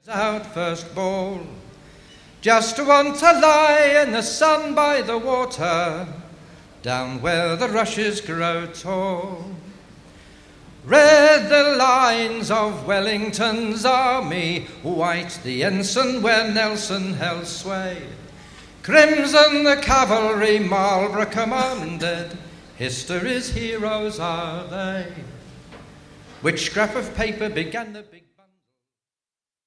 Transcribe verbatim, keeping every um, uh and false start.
Out first ball, just to want to lie in the sun by the water, down where the rushes grow tall. Red the lines of Wellington's army, white the ensign where Nelson held sway, crimson the cavalry Marlborough commanded, history's heroes are they. Which scrap of paper began the big